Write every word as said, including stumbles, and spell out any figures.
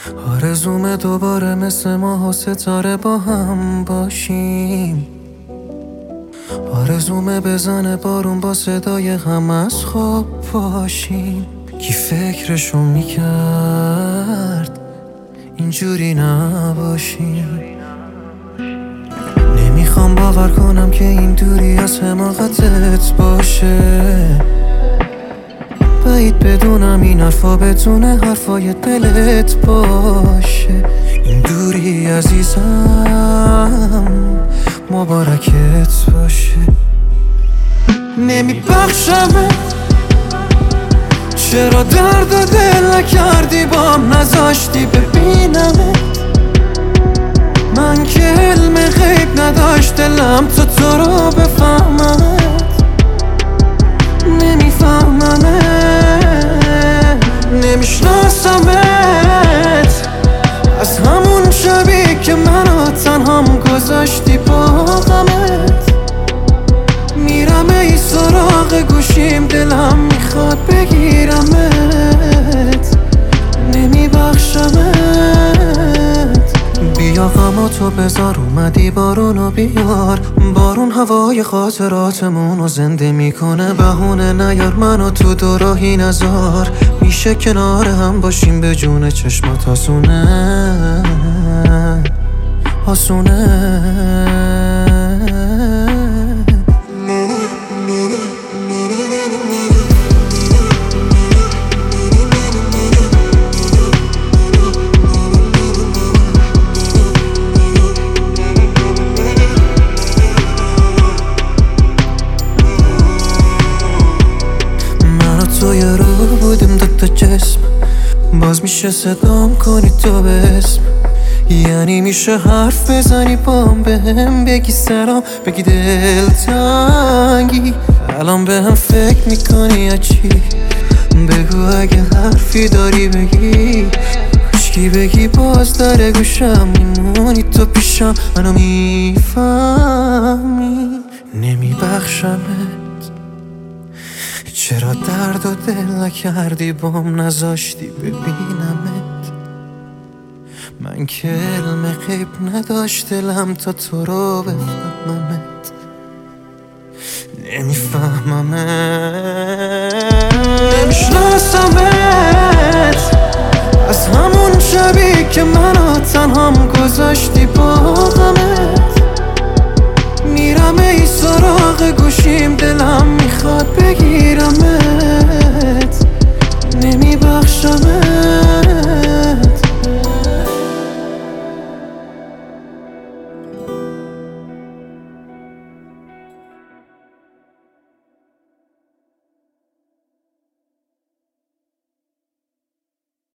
آرزومه دوباره مثل ماه و ستاره با هم باشیم. آرزومه بزنه بارون با صدای غم از خواب باشیم. کی فکرشو میکرد اینجوری نباشیم. نمیخوام باور کنم که این دوری از حماقتت باشه. بعید بدونم این حرفا بتونه حرفای دلت باشه. این دوری عزیزم مبارکت باشه. نمیبخشمه چرا درد و دل نکردی بام نذاشتی ببینمه. من که علم غیب نداشت دلم تو تو رو بفهممت. نمیفهممت نمیشناسمت از همون شبی که منو تنهام گذاشتی با غمت. میرم ای سراغ گوشیم دلم میخواد بگیرمت. نمیبخشمت. بیا غماتو بذار اومدی بارونو بیار. بارون هوای خاطراتمونو زنده میکنه. بهونه نیار منو تو دوراهی نذار. میشه کنار هم باشیم به جون چشمات آسونه آسونه. توی رو بودیم دوتا جسم. باز میشه صدام کنی تو به اسم. یعنی میشه حرف بزنی بام بهم بگی سلام بگی دلتنگی. الان به هم فکر میکنی یا چی؟ بگو اگه حرفی داری بگی. کشکی بگی باز در گوشم میمونی تو پیشم منو میفهمی. نمیبخشمت چرا درد و دل نکردی بام نذاشتی ببینمت. من که علم غیب نداشت دلم تا تو رو بفهممت. نمیفهممت نمیشناسمت از همون شبی که منو تنهام گذاشتی با غمت. میرم ای سراغ گوشیم دلم میخواد بگیرمت. نمیبخشمت.